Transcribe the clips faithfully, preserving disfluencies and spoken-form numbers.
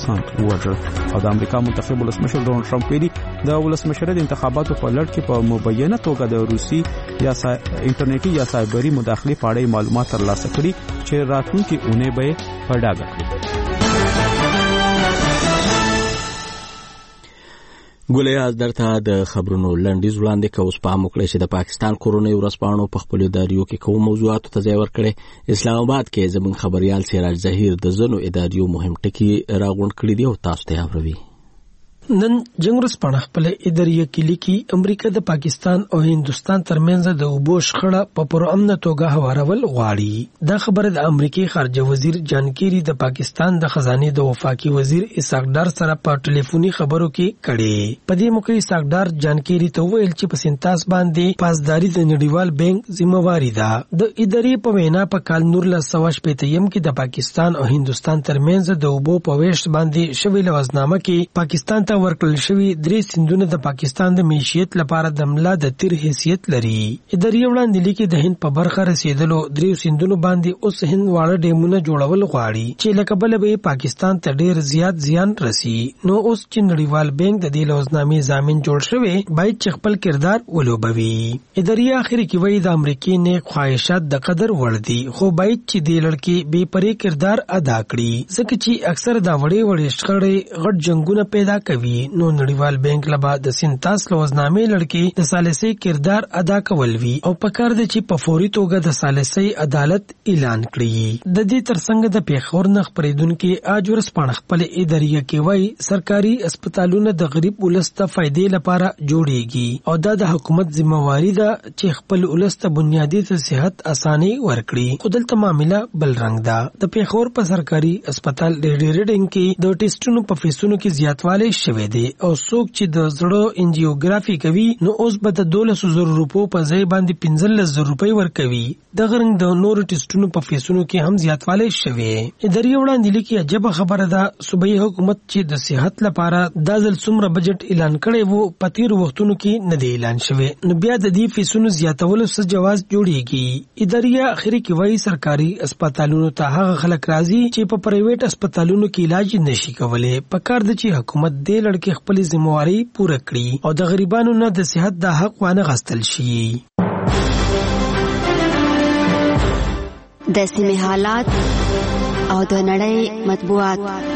کسان ووژل. او د امریکا منتخب ولسمشر ډونالد ټرمپ ویلي د ولسمشرۍ د انتخاباتو په لړ کې په مبینه توګه د روسي یا انټرنیټي یا سایبري مداخلې په اړه معلومات ترلاسه کړي چې راتلونکي اونۍ به په ډاګه کړي. ګولیاز درته د خبرونو لنډیز وړاندې کوو. سپام وکړئ چې د پاکستان کورونی ورځپاڼو په خپلو اداریو کې کوم موضوعاتو ته ځای ورکړي. اسلام آباد کې زموږ خبريال سراج ظهیر د ځینو اداریو مهم ټکي راغونډ کړي دي او تاسو ته اورئ. نن جنگ ورځپاڼه خپل اداریه کې لیکي امریکا د پاکستان او هندستان ترمنځ د اوبو شخړه په پرامن توګه هوارول غواړي. دا خبره د امریکای خارجه وزیر جان کیری د پاکستان د خزانه د وفاقي وزیر اسحاق ډار سره په ټلیفوني خبرو کې کړي. په دې موقع اسحاق ډار جان کیری ته ویل چې په سنتاس باندې پاسداري د نړیوال بانک ذمہواری ده. د ادارې په وینا په کال نور له سواش پېتیم کې د پاکستان او هندستان ترمنځ د اوبو په ویش باندې شوی لوزنامه کې پاکستان ورکړل شوی درې سندونه د پاکستان د معیشت لپاره د ملا د تیر حیثیت لري. ادارې وړاندې لیکي د هند په برخه رسیدلو درې سندونو باندې اوس هند واړه ډیمونه جوړول غواړي چې لکه بل به پاکستان ته ډیر زیات زیان رسی. نو اوس چې نړیوال بانک د دې لوزنامې ضامن جوړ شوی باید چې خپل کردار ولوبوي. ادارې اخر کې وایي د امریکای نیک خواهشات د قدر وړ دي خو باید چې د لړکې بے پرې کردار ادا کړي ځکه چې اکثر دا وړې وړې شخړې غټ جنگونه پیدا کوي. نو نړیوال بانک لبا د سنتاس لوزنامې لړکې د ثالثي کردار ادا کول وی او پکار د چې په فوري توګه د ثالثي عدالت اعلان کړي. د دې ترڅنګ د پیښور نخ پریدونکو اج ورځپاڼه خپل اداریه کې وای سرکاري هسپتالونه د غریب ولس ته فائدې لپاره جوړيږي او دا د حکومت ذمہواری ده چې خپل ولس ته بنیادی صحت اساني ورکړي. خو دلته معاملې بل رنګ ده. د پیښور په سرکاري هسپتال ریډینګ کې د ټیسټونو په فیسونو کې زیاتوالی شوی دی او څوک چې د زړه انجیوګرافي کوي نو اوس به د دولس زره روپو په ځای باندې پنځلس زره روپۍ ورکوي. د غرنګ د نور ټیسټونو په فیسونو کې هم زیاتوالی شوی. ادارې وړاندې لیکي عجب خبره ده صوبایي حکومت چې د صحت لپاره د ځل څومره بجټ اعلان کړی وو په تیر وختونو کې نه دی اعلان شوی نو بیا د دې فیسونو زیاتولو څه جواز جوړیږي. ادارې اخري کې وایي سرکاري هسپتالونو ته هغه خلک راځي چې په پرایویټ هسپتالونو کې علاج نشي کولای. په کار د چې حکومت دې لړکې خپل ذمہواری پوره کړي او د غریبانو نه د صحت د حق وانه غستل شي. د سیمې حالات او د نړۍ مطبوعات.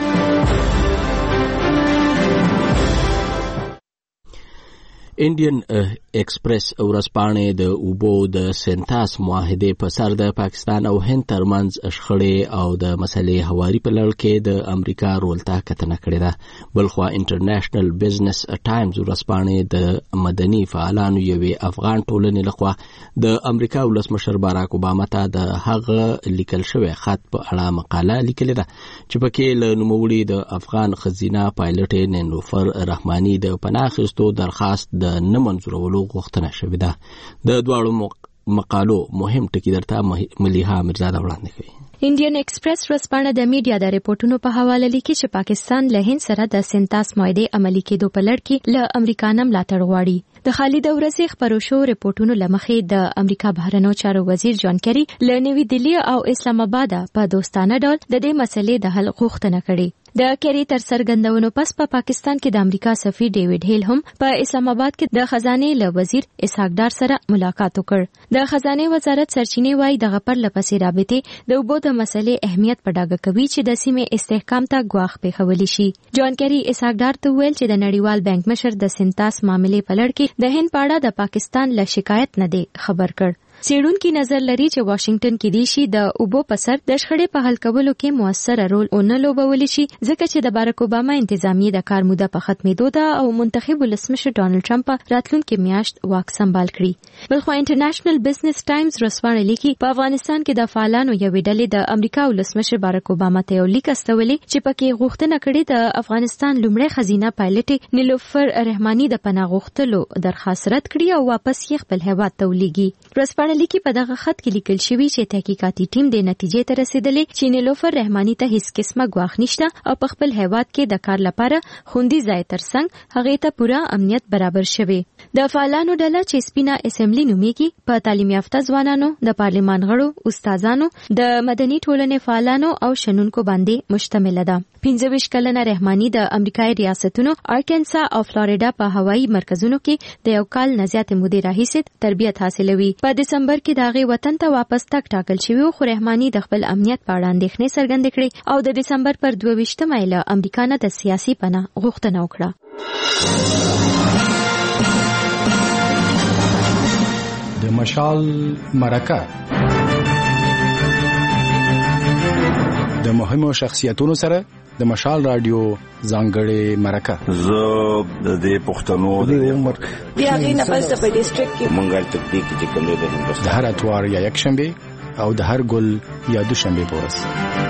انډین ایکسپریس ورځپاڼې د اوبو د سنتاس معاهدې په سر د پاکستان او هند ترمنځ شخړې او د مسلې هواري په لړ کې د امریکا رول ته کتنه کړې ده. بلخوا انټرنیشنل بزنس ټایمز ورځپاڼې د مدني فعالانو یوې افغان ټولنې لخوا د امریکا ولسمشر باراک اوباما ته د هغه لیکل شوی خط په اړه مقاله لیکلې ده چې پکې له نوموړي د افغان خزینه پایلټ نیلوفر رحماني د پناه اخیستو درخواست د نه منظورولو غوښتنه شوې ده. د دواړو مقالو مهم ټکي درته ملیحه مرزاده وړاندې کوي. انډین ایکسپریس ورځپاڼه د میډیا د ریپورتونو په حواله لیکي چې پاکستان له هند سره د سنتاس معاهدې عملي کېدو په لړ کې له امریکا نه ملاتړ غواړي. د خالد ورځې خبرو شو ریپورتونو لمخې د امریکا بهرنیو چارو وزیر جان کیری له نوی دلی او اسلام آباد په دوستانه ډول د دې مسلې د حل غوښتنه کړې. د کیری تر څرګندونو پس په پا پاکستان کې د امریکا سفیر ډیوډ هیل هم په اسلام آباد کې د خزانه له وزیر اسحاق ډار سره ملاقات وکړ. د خزانه وزارت سرچینې وايي د غپر لپسې رابطې د اوبو د مسلې اهمیت په ډاګه کوي چې د سیمې استحکام ته ګواښ پیښولی شي. جان کیری اسحاق ډار ته ویل چې د نړیوال بانک مشر د سنتاس معاملې په لړ کې د هند په اړه د پاکستان له شکایت نه دی خبر کړ. څېړونکي نظر لري چې واشنگټن کې دی شي د اوبو په سر د شخړې په حل کولو کې موثره رول ونه لوبولی شي ځکه چې د باراک اوباما انتظامیه د کار موده په ختمېدو ده او منتخب ولسمشر ډونالد ټرمپ راتلونکي میاشت واک سمبال کړي. بلخوا انټرنیشنل بزنس ټایمز ورځپاڼه لیکي په افغانستان کې د فعالانو یوې ډلې د امریکا ولسمشر باراک اوباما ته یو لیک استولی چې پکې غوښتنه کړې د افغانستان لومړی خزینه پایلټ نیلوفر رحماني د پناه غوښتلو درخواست رد کړي او واپس یې خپل هیواد ته ولیږي. لیکي په دغه خط کې لیکل شوی چې تحقیقاتي ټیم د نتیجې ته رسیدلی چې نیلوفر رحماني ته هیڅ قسمه ګواښ نشته او په خپل هیواد کې د کار لپاره خوندي ځای ترڅنګ هغې ته پوره امنیت برابر شوی. د فعالانو ډله چې سپینه اسمبلی نومیږي په تعلیم یافته ځوانانو، د پارلمان غړو، استادانو، د مدني ټولنې فعالانو او شنونکو باندې مشتمل ده. پنځه ویشت کلنه رحماني د امریکای ریاستونو آرکنسا او فلوریډا په هوایي مرکزونو کې د یو کال نه زیاتې مودې راهیسې تربیت حاصلوي. په دسمبر کې د هغې وطن ته واپس تګ ټاکل شوی، خو رحماني د خپل امنیت په اړه اندېښنې څرګندې کړې او د دسمبر پر دوه ویشتمه یې له امریکا نه د سیاسي پناه غوښتنه وکړه. د مشال مرکه د مهمو شخصیتونو سره د مشال رادیو ځانګړې مرکه. زه د دې پښتنو د عمر بیا غي نه پس په ډیسټریکټ کې مونږه تکتیک چې کوم دی د هندوستان د هر اتوار یا یک شنبه او د هر ګل یا دوشنبه پورس.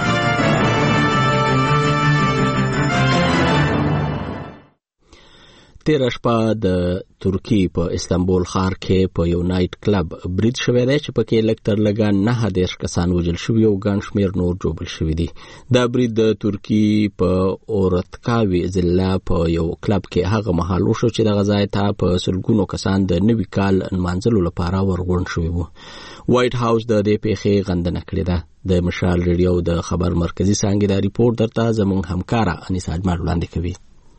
تیر شپه د ترکی په استنبول ښار کې په یو نایټ کلب برید شوی دی چې پکې لږ تر لږه نهه دېرش کسان وژل شوي او ګڼ شمېر نور ژوبل شوي دي. دا برید د ترکی په اورتکاوي ضلع په یو کلب کې هغه مهال وشو چې دغه ځای ته په سلګونو کسان د نوي کال نمانځلو لپاره ورغونډ شوي وو. وایټ هاوس د دې پیښې غندنه کړې ده. د مشال ریډیو د خبر مرکزی څانګې دا ریپورت درته زموږ همکاره انیسا اجمل وړاندې کوي.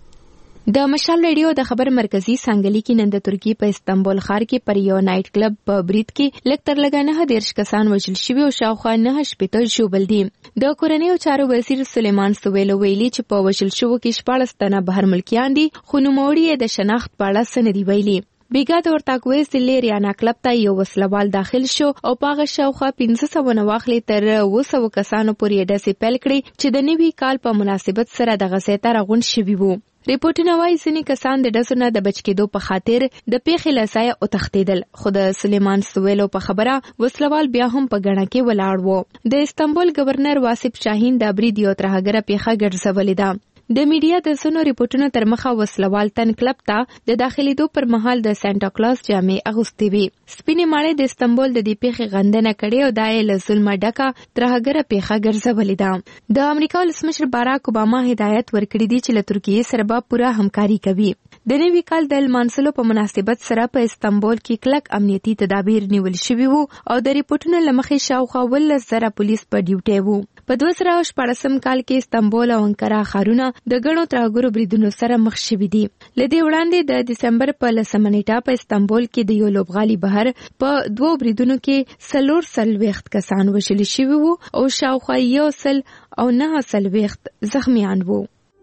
د مشال ریډیو د خبر مرکزی څانګه کې نن د ترکی په استنبول ښار کې پر یو نایټ کلب په برید کې لږ تر لږه نهه دېرش کسان وژل شوي او شاوخوا نهه شپېته ژوبل دي. د کورنیو چارو وزیر سلیمان سویلو ویلي چې په وژل شوو کې شپاړس تنه بهر ملکیان دي، خو نوموړي یې د شناخت په اړه څه نه دي ویلي. بیګا د اورتاکوي ضلع ریانا کلب ته یو وسلوال داخل شو او په هغه شاوخوا پنځه سوه نه واخلې تر اوه سوه کسانو پورې ډزې پیل کړې چې د نوي کال په مناسبت سره دغه ځای ته راغونډ شوي وو. ریپورټونه وایي ځینې کسان د ډزو نه د بچ کېدو په خاطر د پیښې له ځایه وتښتېدل، خو د سلیمان سویلو په خبره وسلوال بیا هم په ګڼه کې ولاړ و. د استنبول گورنر واسف شاهین د برید یو ترهګره پیښه ګرځولې ده. د میډیا د ځینو ریپورټونو تر مخه وسلوال تن کلب ته د داخليدو پر مهال د سانتا کلاس جامې اغوستې وي. سپینې ماڼۍ د استنبول د دې پیښې غندنه کړې او دا یې له ظلمه ډکه ترهګره پیښه ګرځولې ده. د امریکا ولسمشر باراک اوباما هدایت ورکړی دی چې له ترکیې سره به پوره همکاري کوي. د نوي کال د لمانځلو په مناسبت سره په استنبول کې کلک امنیتي تدابیر نیول شوي وو او د ریپورټونو له مخې شاوخوا اوولس زره پولیس په ډیوټي وو. په دوه زره شپاړسم کال کې استنبول او انقره ښارونه د ګڼو ترهګرو بریدونو سره مخ شوي دي. له دې وړاندې د دسمبر په لسمه نیټه په استنبول کې د یو لوبغالي بهر په دوو بریدونو کې څلور څلوېښت کسان وژل شوي وو او شاوخوا یو سل او نهه څلوېښت زخمیان وو.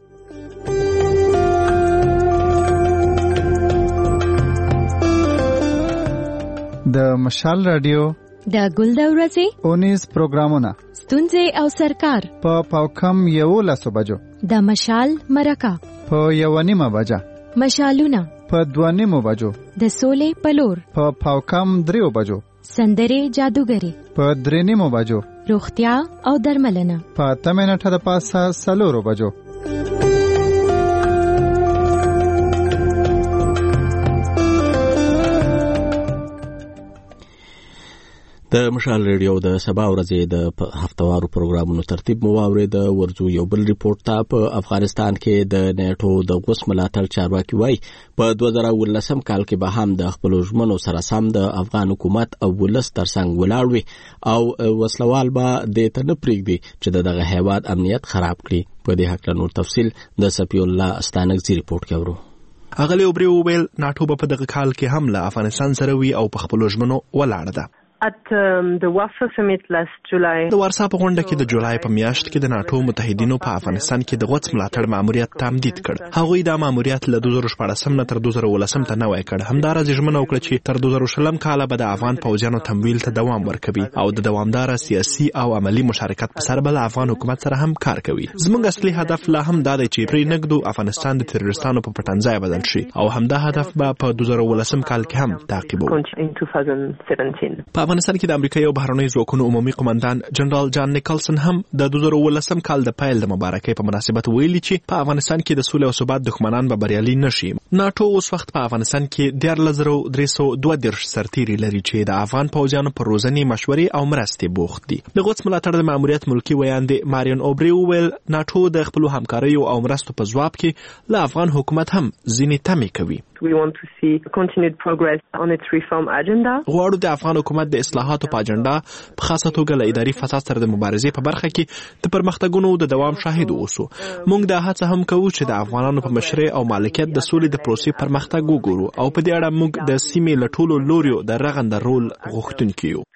د مشال رادیو د ګل د ورځې اونیز پروګرامونه ستونزې او سرکار په پاوکم یو لسو بجو د مشال مرکه په یو نیمه بجه مشالونه په دوه نیمو بجو د سولې پلور په پاوکم دریو بجو سندرې جادوګری په درې نیمو بجو روغتیا او درملنه په اته منټه د پاسه څلورو بجو. د مشال ریډیو د سبا ورځې د هفتوارو پروګرامونو ترتیب مو واورید. ورځو یو بل ریپورت ته په افغانستان کې د نیټو د غوس ملاتړ چارواکي وایي په دوه زره ولسم کال کې به هم د خپلو ژمنو سره سم د افغان حکومت او ولس ترڅنګ ولاړ وي او وسلوال به دې ته نه پرېږدي چې د دغه هیواد امنیت خراب کړي. په دې هکله نور تفصیل د صفی الله استانکزي ریپورت کې اورو. اغلی اوبري وویل ناټو په دغه کال کې هم له افغانستان سره وي او په خپلو ژمنو ولاړه ده. At um, the Warsaw Summit last July د وارسا په غونډه کې د جولای په میاشت کې د ناټو متحدینو په افغانستان کې د غوڅ ملاتړ ماموریت تمدید کړ. هغوی دا ماموریت له دوه زره شپاړسم نه تر دوه زره اوولسم ته نوی کړ. همداراز ژمنه وکړه چې تر دوه زره شلم کاله به د افغان پوځیانو تمویل ته دوام ورکوي او د دوامداره سیاسي او عملی مشارکت په سر به له افغان حکومت سره هم کار کوي. زموږ اصلي هدف لا هم دا دی چې پرې نږدو افغانستان د تروریستانو په پټنځای بدل شي او همدا هدف به په دوه زره اوولسم کال کې هم تعقیبوو. په افغانستان کې د امریکا یو بهرنی ځواکونو عمومي قومندان جنرال جان نیکلسن هم د دوه زره اوولسم کال د پیل د مبارکۍ په مناسبت ویلي چې په افغانستان کې د سولې او ثبات دښمنان به بریالي نشي. ناټو اوس وخت په افغانستان کې دیارلس زره درې سوه دوه دېرش سرتیري لري چې د افغان پوځیانو پر روزنې مشورې او مرستې بوخت دي. د غوڅ ملاتړ د ماموریت ملکي ویاندې ماریون اوبري وویل ناټو د خپلو همکاریو او مرستو په ځواب کې له افغان حکومت هم ځینې تمې کوي. We want to see continued progress on its reform agenda. غواړو د افغان حکومت د اصلاحاتو په اجنډا په خاصه توګه له اداري فساد سره د مبارزې په برخه کې د پرمختګونو د دوام شاهد اوسو. موږ دا هڅه هم کوو چې د افغانانو په مشرۍ او مالکیت د سولې د پروسې پرمختګ وګورو او په دې اړه موږ د سیمې له ټولو لوریو د رغنده رول غوښتونکي یو.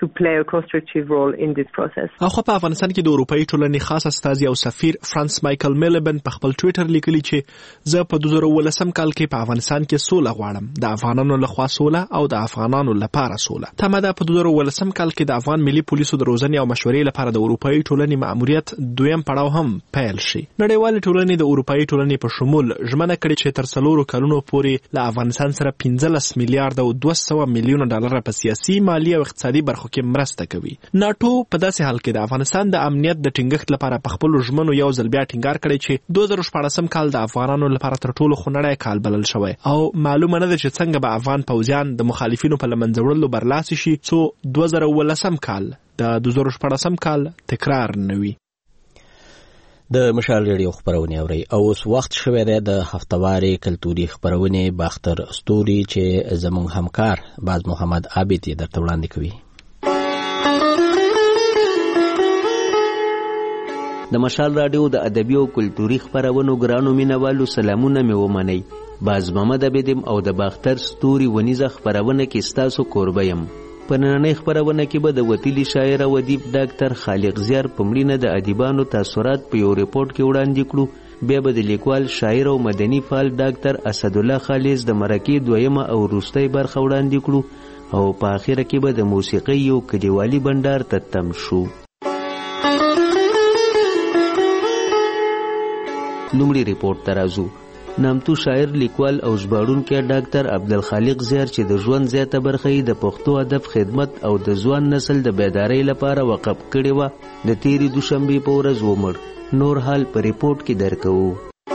او خو په افغانستان کې د اروپאי ټولنې خاص استازي او سفیر فرانس مایکل میلبن په خپل ټوئیټر لیکلي چې زه په دوه زره ولسم کال کې په افغانستان کې سوله غواړم، د افغانانو لخوا سوله او د افغانانو لپاره سوله. تمه ده په دوه زره ولسم کال کې د افغان ملي پولیسو د روزنې او مشورې لپاره د اروپאי ټولنې مأموریت دویم پړاو هم پیل شي. نړیوال ټولنې د اروپאי ټولنې په شمول ژمنه کړې چې تر څلورو کلونو پورې له افغانستان سره پنځلس میلیارډ او دوه سوه میلیونه ډالر په سیاسي، مالي او اقتصادي برخو کې مرسته کوي. ناټو په داسې حال کې د افغانستان د امنیت د ټینګښت لپاره په خپل ژمنو یو ځل بیا ټینګار کړی چې دوه زره شپاړسم کال د افغانانو لپاره تر ټولو خونړی کال بلل شوی او معلومه نه ده چې څنګه به افغان پوځیان د مخالفینو په له منځه وړلو برلاسي شي څو دوه زره ولسم کال د دوه زره شپاړسم کال تکرار نه وي. د مشال ریډیو خبرونه اوري او اوس وخت شوی دی د هفتواري کلتوري خبرونه باختر استوري چې زموږ همکار باز محمد عابد یې درته وړاندې کوي. د مشال رادیو د ادبي او کلتوري خبرونو ګرانو مینوالو سلامونه مې ومنئ. باز محمد عابد او د باختر ستوري ونیزه خبرونه کې ستاسو کوربه یم. په نننۍ خبرونه کې به د وتیلي شاعر او ادیب ډاکټر خالق زیار په مړینه د ادیبانو تاثرات په یو ریپورت کې وړاندې کړو. بیا به د لیکوال، شاعر او مدني فعال ډاکټر اسدالله خالص د مرکې دویمه او وروستۍ برخه وړاندې کړو او په اخره کې به د موسیقۍ یو کلیوالي بنډار ته تم شو. لومړی ریپورت ته راځو. نامتو شاعر، لیکوال او ژباړونکی ډاکټر عبدالخالق زیار چې د ژوند زیاته برخه یې د پښتو ادب خدمت او د ځوان نسل د بیدارۍ لپاره وقف کړې وه، د تیرې دوشنبې په ورځ ومړ. نور حال په ریپورت کې درکوو.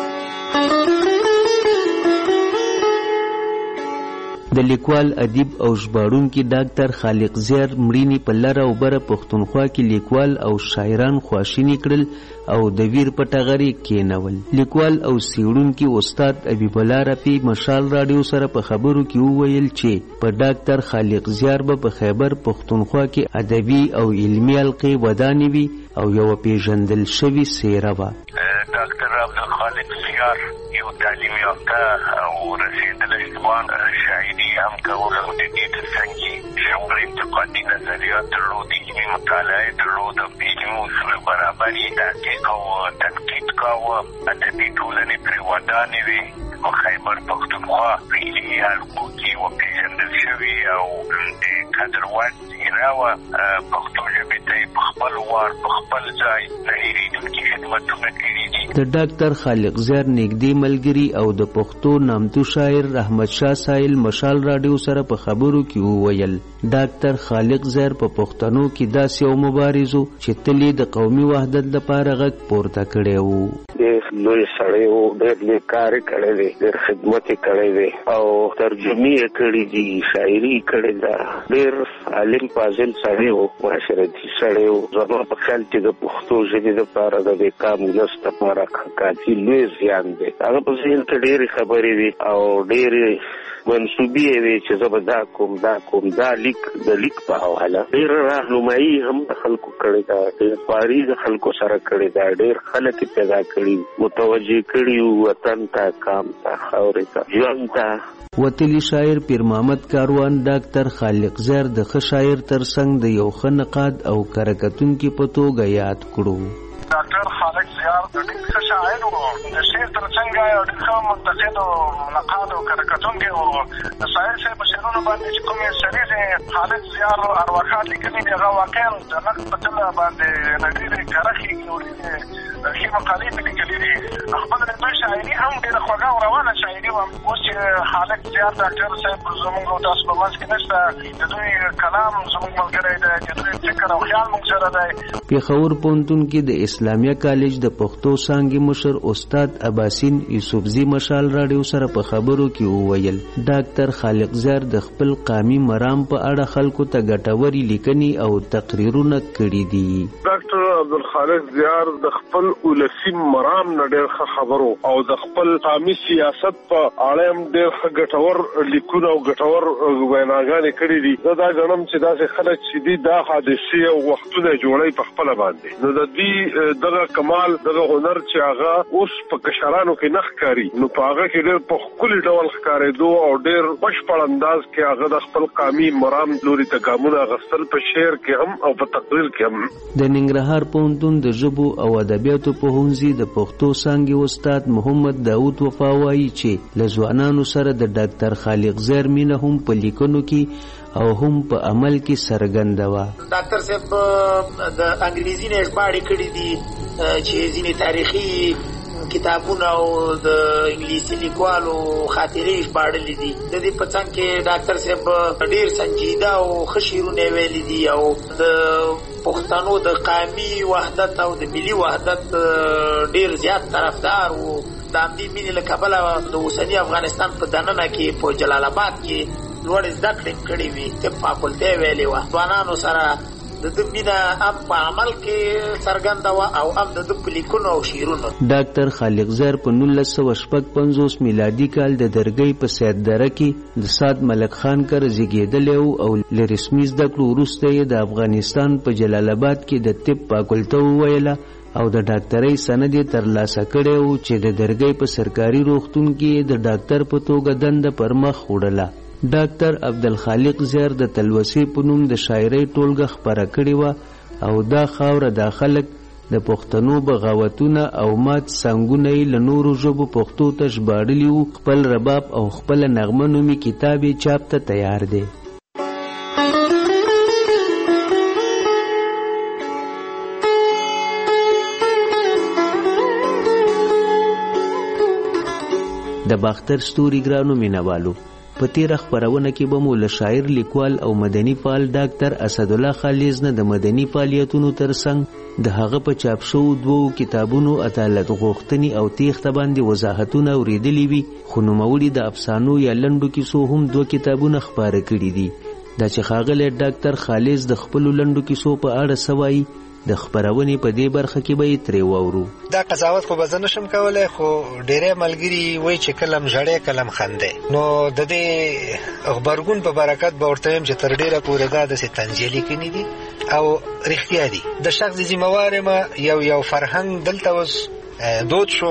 د لیکوال، ادیب او ژباړونکي ډاکټر خالق زیار مړینې په لره او بره پښتونخوا کې لیکوال او شاعران خواشیني کړل او د ویر په ټغر یې کېنول. لیکوال او څېړونکي استاد حبیب الله رفیع مشال راډیو سره په خبرو کې وویل چې په ډاکټر خالق زیار به په خیبر پښتونخوا کې ادبي او علمي حلقې ودانې وي او یوه پیژندل شوې څېره وه. ډاکټر عبدالخالق زیار یو تعلیم یافته او رسېدلی ځوان شاعري هم کوله او د دې تر څنګ یې ژور انتقادي نظریات درلود، علمي مطالعه درلود، د علمي اصولو برابر یې تحقیق او تنقید کاوه، ادبي ټولنې پرې ودانې وې او خیبر پښتونخوا په علمي حلقو کې وپېژندل شوې او د قدر وړ څېره وه. پښتو ژبې ته یې په خپل وار په خپل ځای نه هېرېدونکي خدمتونه کړي دي. د ډاکټر خالق زیار نږدې ملګري او د پښتو نامتو شاعر احمد شاه سایل مشال راډیو سره په خبرو کې وویل ډاکټر خالق زیار په پښتنو کې داسې یو مبارز و چې تل یې د قومي وحدت لپاره غږ پورته کړی و. ډېر لوی سړی و، ډېر لوی کار یې کړی دی، ډېر خدمت یې کړی دی او ترجمې یې کړي دي، شاعري یې کړې ده. ډېر عالم فاضل سړی و، معاشرتي سړی و. زما په خیال چې د پښتو ژبې لپاره د بېکام ولس لپاره کافي لوی زیان دی. هغه په ذهن کې ډېرې خبرې وي او ډېرې منصوبې یې وي چې زه به دا کوم دا کوم دا لیک د لیک په حواله. ډېره راهنمایي هم د خلکو کړې ده، ډېر خواري د خلکو سره کړې ده، ډېر خلک یې پیدا کړي، متوجه کړي وطن ته، کام ته، خاورې ته، ژوند ته. وتلی شاعر پیر محمد کاروان ډاکټر خالق زیار د ښه شاعر تر څنګ د یو ښه نقاد او کره کتونکي په توګه یاد کړو. ډاکټر خالق زیار د ډېر ښه شاعر و، د شعر تر څنګ یو ډېر ښه منتقد او نقاد او کره کتونکی و. د شاعر صاحب په شعرونو باندې چې کومې سریزې خالق زیار ارواښاد لیکلي دي هغه واقعا د نقد په ډله باندې د ډېرې کره ښې او ډېرې ښې مقالې پې لیکلي دي. خپل د دوی شاعري هم ډېره خوږه او روانه شاعري وه. اوس چې خالق زیار ډاکټر صاحب زموږ او تاسو په منځ کې نشته، د دوی کلام زموږ ملګری دی، د دوی فکر او خیال موږ سره دی. پېښور پوهنتون کې د اسلامیه کالج د پښتو څانګې مشر استاد اباسین یوسفزي مشال راډیو سره په خبرو کې وویل ډاکټر خالق زیار د خپل قامي مرام په اړه خلکو ته ګټورې لیکنې او تقریرونه کړي دي. ډاکټر عبدالخالق زیار د خپل ولسی مرام نه ډېر خبرو او د خپل قومي سیاست په اړه هم ډېر ګټور لیکونه او ګټور ویناګانې کړې دي. زه دا ګڼم چې داسې خلک چې دي دا حادثې او وختونه جوړوي په خپله باندې. نو د دې دغه کمال دغه هنر چې هغه اوس په کشرانو کې نه ښکاري، نو په هغه کې ډېر په ښکلي ډول ښکارېدو او ډېر بشپړ انداز کې هغه د خپل قومي مرام لوري ته ګامونه اخیستل په شعر کې هم او په تقریر کې هم. د ننګرهار پوهنتون د ژبو او ادبیاتو پوهنځي د پښتو څانګې استاد محمد داود وفا وایي چې له ځوانانو سره د ډاکټر خالق زیر مینه هم په لیکنو کې او هم په عمل کې څرګنده وه. ډاکټر صاحب د انګریزي نه ژباړې کړي دي چې ځینې تاریخي کتابونه او د انګلیسي لیکوالو خاطرې ژباړلې دي. د دې په څنګ کې ډاکټر صاحب ډېر سنجیده او ښه شعرونه ویلي دي او د پښتنو د قومي وحدت او د ملي وحدت ډېر زیات طرفدار و. د همدې مینې له کبله د اوسني افغانستان په دننه کې په جلال آباد کې لوړې زده کړې کړې وي، طب فاکولټۍ ویلې وه. ځوانانو سره د ده مینه هم په عمل کې څرګنده وه او هم د ده په لیکنو او شعرونو. ډاکټر خالق زیر په نولس سوه شپږ پنځوس میلادي کال د درګۍ په سید دره کې د سعد ملک خان کره زیږېدلی و او له رسمي زده کړو وروسته یې د افغانستان په جلال آباد کې د طب فاکولټه وویله او د ډاکټرۍ سند یې ترلاسه کړی و چې د درګۍ په سرکاري روغتون کې د ډاکټر په توګه دنده پر مخ وړله. ډاکټر عبدالخالق زیر د تلوسې په نوم د شاعرۍ ټولګه خپره کړې وه او دا خاوره دا خلک د پښتنو بغاوتونه او مات سنګونه یې له نورو ژبو پښتو ته ژباړلي وو. خپل رباب او خپله نغمه نومي کتاب یې چاپ ته تیار دی. د باختر ستوري ګرانو مینوالو، په تیره خپرونه کې به مو له شاعر، لیکوال او مدني فعال ډاکټر اسدالله خالص نه د مدني فعالیتونو ترڅنګ د هغه په چاپ شوو دوو کتابونو عدالت غوښتنې او تیښته باندې وضاحتونه اورېدلي وي، خو نوموړي د افسانو یا لنډو کیسو هم دوه کتابونه خپاره کړي دي. دا چې ښاغلی ډاکټر خالص د خپلو لنډو کیسو په اړه څه وایي، د خپرونې په دې برخه کې به یې ترې واورو. دا قضاوت خو به زه نشم کولی، خو ډېری ملګري وایي چې کلم ژړی کلم خندی. نو د دې غبرګون په برکت به ورته وایم چې تر ډېره پورې دا داسې طنزیه لیکنې دي او رښتیا دي. د شخص ذمهوار یم، یو یو فرهنګ دلته اوس دود شو،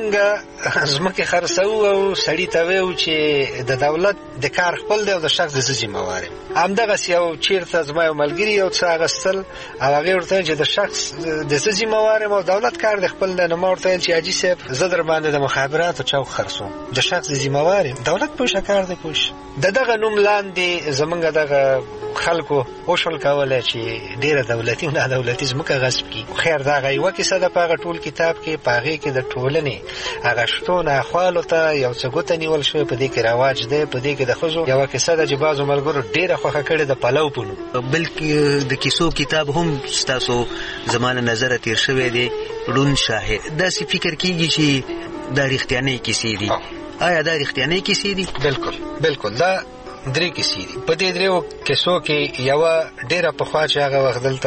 منګه ځمکې خرڅوو او سړي ته ویو چې د دولت د کار خپل دی او د شخص د زه ذمهوار یم. همدغسې یو چېرته زما یو ملګري یو څه اخیستل او هغې ورته ویل چې د شخص د زه ذمهوار یم او دولت کار د خپل دی. نو ما ورته ویل چې حاجي صاحب زه در باندې د مخابراتو چوک خرڅوم، د شخص د ذمهوار یم، دولت پوه شه کار دی پوه شه. د دغه نوم لاندې زمونږ دغه خلکو وشول کولی چې ډېره دولتي نه دولتي ځمکه غصب کړي. خیر د هغه یوه کیسه ده په هغه ټول کتاب کې، په هغې کې د ټولنې هغه شتون احوالو ته یو څه ګوته نیول شوې. په دې کې رواج دی، په دې کې د ښځو یوه کیسه ده چې بعضو ملګرو ډېره خوښه کړې د پلو په نوم. بلکې د کیسو کتاب هم ستاسو زما له نظره تېر شوی دی، ړوند شاهد. داسې فکر کېږي چې دا رښتیانۍ کیسې دي. آیا دا رښتیانۍ کیسې دي؟ بلکل بلکل دا درې کیسې دي. په دې دریو کیسو کې یوه ډېره پخوا چې هغه وخت دلته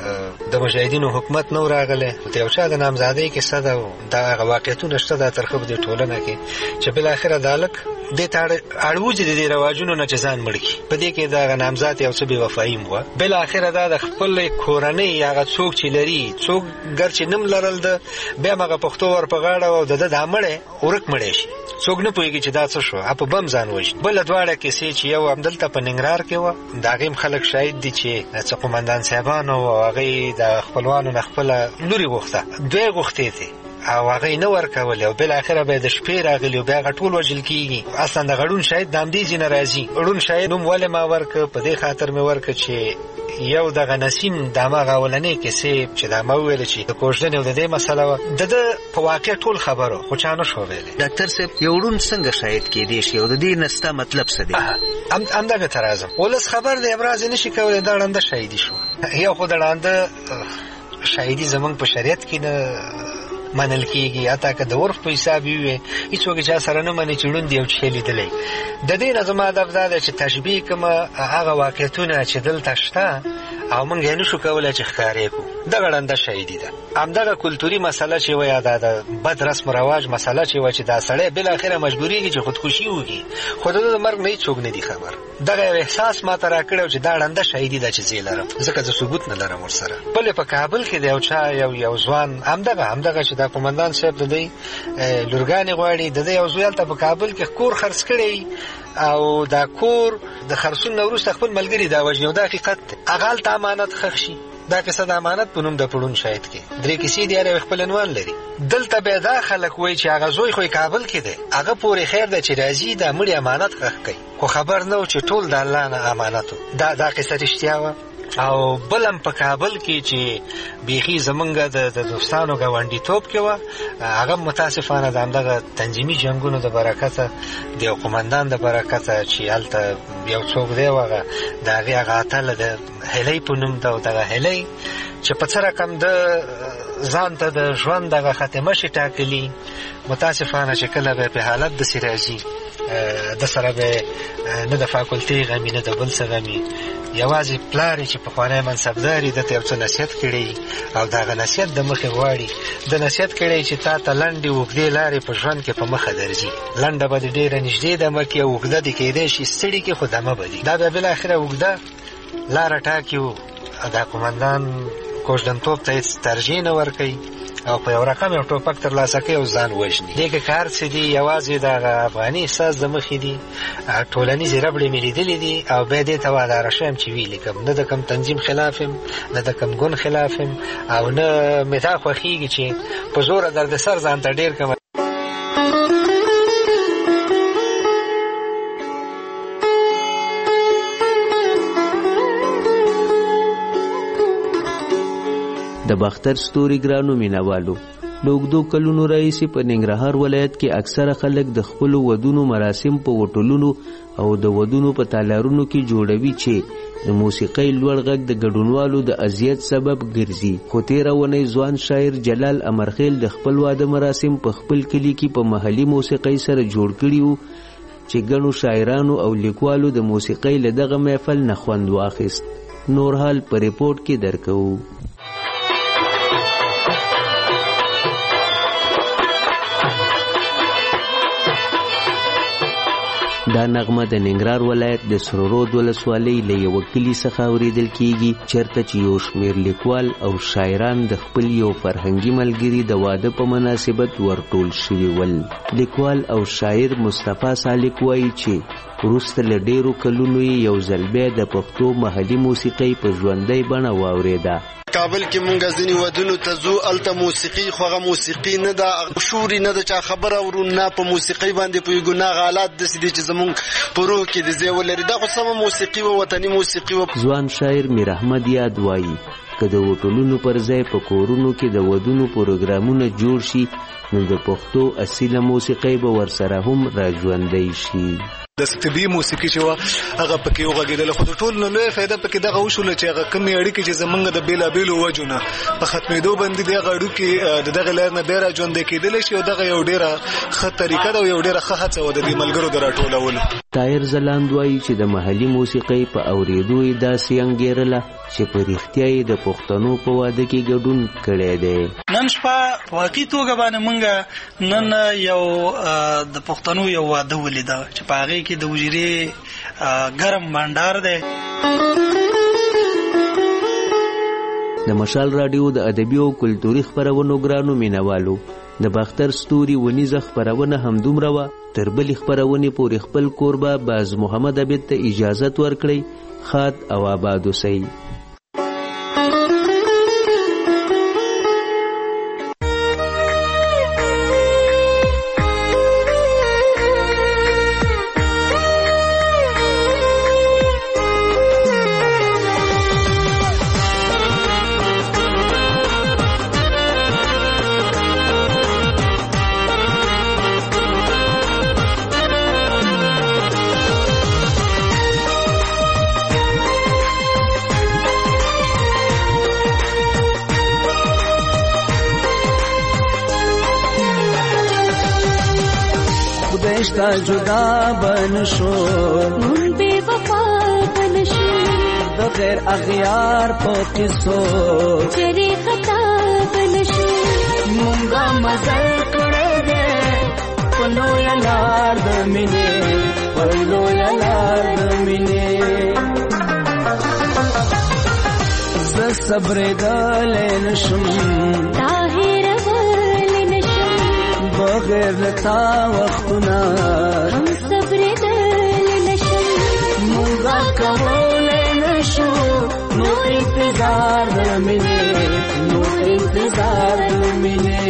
د مجاهدینو حکومت نه و راغلی، د یو چا د نامزادۍ کیسه ده. دا هغه واقعیتونه شته دا ترخه په دې ټولنه کې چې بالاخره دا هلک دې ته اړوځي د دې رواجونو نه چې ځان مړ کړي. په دې کې د هغه نامزاد یو څه بېوفایي م وه. بالاخره دا د خپلې کورنۍ هغه څوک چې لري، څوک ګر چې نوم لرل ده، بیا هم هغه پښتو ور په غاړه او د ده دا مړی ورک مړی شي. څوک نه پوهېږي چې دا څه شو، په بم ځان وژني. بله دواړه کیسې چې یو همدلته په ننګرهار کې وه، د هغې هم خلک شاهد دي چې څه قمندان صاحبانو او هغې د خپلوانو نه خپله لورې غوښته، دوی غوښتې دي او هغه نه ورکولې او بالاخره به د شپې راغلي او بیا هغه ټول وژل کېږي. اصلا د غړون شاهد د همدې ځای نه راځي. ړوند شاهد نوم ولې ما ورکړه؟ په دې خاطر مې ورکړه چې یو دغه نسیم د هماغه اولنۍ کیسې چې دا ما وویله چې د کوژدنې او د دې مسله وه، د ده په واقع ټول خبرو خو چا نه شو ویلی. ډاکټر صاحب یو ړوند څنګه شاهد کېدی شي او د دې نه ستا مطلب څه دی؟ همدغه ته راځم. ولس خبر دی ابراز یې نه شي کولی، دا ړانده شاهدي شو. یو خو د ړانده شاهدي زمونږ په شریعت کې نه منل کېږي، حتی که د عرف په حساب یې وي، هېڅوک چا سره نه مني چې ړوند یو شی لیدلی. د دې نه زما هدف دا دی چې تشبیه کړمه هغه واقعیتونه چې دلته شته او موږ یې نشو کولای چې ښکارې کړو. دغه ړنده شهیدي ده. همدغه کلتوري مسله چې وایي دا د بد رسم رواج مسله چې وایي چې دا سړی بالاخره مجبورېږي چې خودکشي وکړي، خو د ده د مرګ نه هېڅوک نه دي خبر. دغه یو احساس ما ته راکړی چې دا ړنده شهیدي ده چې زه یې لرم، ځکه زه ثبوت نه لرم ورسره. بل په کابل کې د یو چا یو یو ځوان همدغه همدغه چې دا قومندان صاحب د دوی لورګانې غواړي، د ده یو زوی هلته په کابل کې کور خرڅ کړی او دا کور د خرڅون نه وروسته خپل ملګري دا وژني او دا حقیقت دی. هغه هلته امانت ښخ شي. دا کیسه د امانت په نوم د پړون شاید کې درې کیسې دي، هر یو خپل عنوان لري. دلته بیا دا خلک وایي چې هغه زوی خو کابل کې دی، هغه پورې خیر دی چې راځي دا مړي امانت ښخ کوي، خو خبر نه و چې ټول د الله نه امانت و. دا دا کیسه رښتیا وه. او بلم په کابل کې چې بیخي زمونږ د دوستانو ګاونډیتوب کې وه، هغه متاسفانه د همدغه تنظیمي جنګونو د برکته د یو قومندان د برکته چې هلته یو څوک دی و هغه د هغې هغه اتله د هیلۍ په نوم ده، او دغه هیلۍ چې په څه رقم د ځان ته د ژوند دغه خاتمه شي ټاکلي، متاسفانه چې کله به په حالت داسې راځي د سره به نه د فاکولټۍ غمي نه د بل څه غمي، یوازې پلار چې پخوانی منصبدار یې دته یو څه نصیحت کړی او د هغه نصیحت د مخې غواړي، د نصیحت کړی چې تا ته لنډې اوږدې لارې په ژوند کې په مخه درځي، لنډه به دې ډېره نږدې دمه کې او اوږده دې کېدی شي ستړي کې خو دمه به دي. دا بیا بالاخره اوږده لاره ټاکي و دا قومندان کوژدنتوب ته هېڅ ترجیح نه ورکوي او په یو رقم یو ټوپک ترلاسه کوي او ځان وژني. دې کې کار څه دي؟ یوازې دغه افغاني احساس د مخې دي، ټولنیزې ربړې مې لیدلې دي او بیا دې ته واداره شویم چې ویې لیکم. نه د کوم تنظیم خلاف یم، نه د کوم ګوند خلاف یم، او نه مې دا خوښېږي چې په زوره دردسر ځان ته ډېر کم. د باختر ستوري ګرانو مینوالو، له اوږدو کلونو راهیسې په ننګرهار ولایت کې اکثره خلک د خپلو ودونو مراسم په هوټلونو او د ودونو په تالارونو کې جوړوي چې د موسیقۍ لوړ غږ د ګډونوالو د اذیت سبب ګرځي. خو تېره اونۍ ځوان شاعر جلال امرخیل د خپل واده مراسم په خپل کلي کې په محلي موسیقۍ سره جوړ کړي وو چې ګڼو شاعرانو او لیکوالو د موسیقۍ له دغه محفل نه خوند واخیست. نور حال په ریپورټ کې درکوو. دا نغمه د ننګرهار ولایت د سرورود ولسوالۍ له یوه کلي څخه اورېدل کیږي، چېرته چې یو شمېر لیکوال او شاعران د خپل یو فرهنګي ملګري د واده په مناسبت ورټول شوي ول. لیکوال او شاعر مصطفی سالک وایي چې وروسته له ډېرو کلونو یې یو ځل بیا د پښتو محلي موسیقۍ په ژوندۍ بڼه واورېده. کابل کې مونږ ځینې ودونو ته ځو، هلته موسیقي خو هغه موسیقي نه ده، شوري نه ده، چا خبره اورو نه په موسیقۍ باندې پوهېږو، نه هغه حالات داسې دي چې زمونږ په روح کې د ځای ولري. دا خو سمه موسیقي وه، وطني موسیقي وه. ځوان شاعر میر احمد یاد وایي که د هوټلونو پر ځای په کورونو کې د ودونو پروګرامونه جوړ شي نو د پښتو اصیله موسیقۍ به ورسره هم راژوندی شي. د طبي موسیقي چې وه هغه پکې وغږېدله، خو د ټولو نه لویه فایده پکې دغه وشوله چې هغه کمې اړیکې چې زمونږ د بېلابېلو وجو نه په ختمېدو باندې د هغه اړیکې د دغې لارې نه بیا راژوندی کېدلی شي او دغه یو ډېره ښه طریقه ده او یو ډېره ښه هڅه وه د دې ملګرو د راټولولو. طاهر ځلاند وایي چې د محلي موسیقۍ په اورېدو یې داسې انګېرله چې په رښتیا یې د پښتنو په واده کې ګډون کړی دی. نن شپه په واقعي توګه باندې موږ نن یو د پښتنو یو واده ولیده چې په هغې کې د وجیرې ګرم بانډار دی. د مشال راډیو د ادبي او کلتوري خپرونو ګرانو مینوالو، د باختر ستوري ونیزه خپرونه همدومره وه. تر بلې خپرونې پورې خپل کوربه باز محمد عبید ته اجازت ورکړئ. ښاد او آباد اوسئ. جدا بن شو بے وفا بن شو د غیر اغیار په قصو چری خطا بنشو مونږه مزل کړه دې پلو یلار د مینې پلو یلار د مینې ز صبر دل نشم طاهر ول نشم بغیر لتا وختنا هم صبر دل نشم مونږه کول نشو نو انتظار د مینې نو انتظار د مینې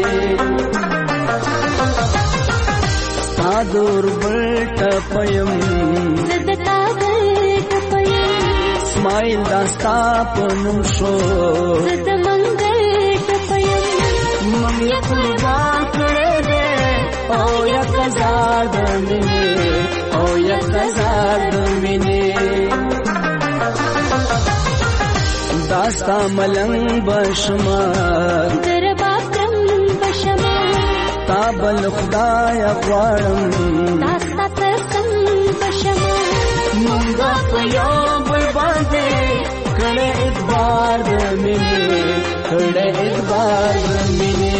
دور بلټ پیم زدتا بلټ پیم سمایل داستا پنوم شو زد منګټ پیم مم یک قربان کړه دې او یک هزار د مینې او یک هزار د مینې داستا ملنګ بشما درباب تم بشما تابل خدای غواړم داستا ترسم بشما مونږه په یو بل باندې کړه اعتبار د مینې کړه اعتبار د مینې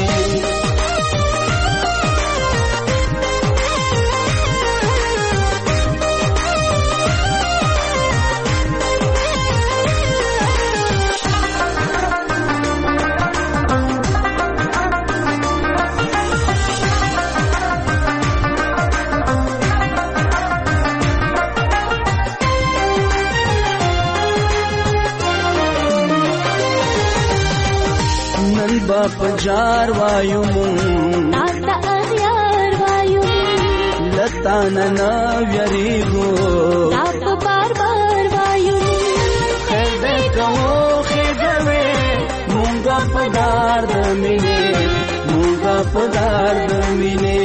باپ جار وایو مون تاستا اغیار وایو لتا ننا ویریگو تاپ بار بار وایو خیده کمو خیده وی مونگا پدار دمینه مونگا پدار دمینه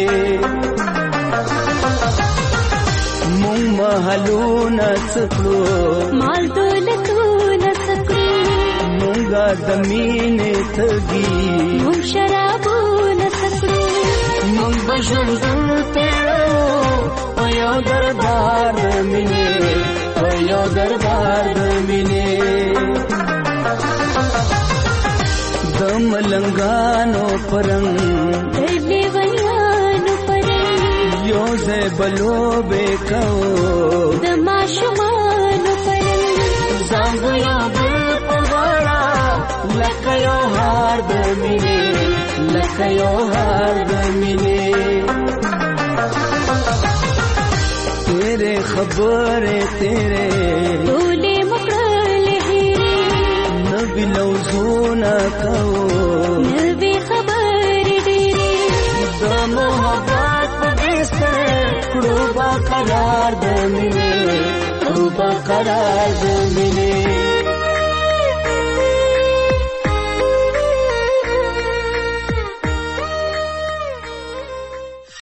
مونگ محلو نسکلو مال دولتو نسکلو مونږه د مینې تږي مونږ شرابو نسکړو مونږ به ژوند تېرو په یو دربار د مینې په یو دربار د مینې د ملنګانو پرنګ د لیونیانو پرنګ یو ځای به لوبې کوو د ماشومانو پرنګ ځان به یو بل لکه یو هار د مینې لکه یو هار د مینې تیرې خبرې تیرې ټولې مکړلې هېرې نوي لوزونه کوو نوي خبرې ډېرې د محبت په بستر کړو با قرار د مینې کړو با قرار د مینې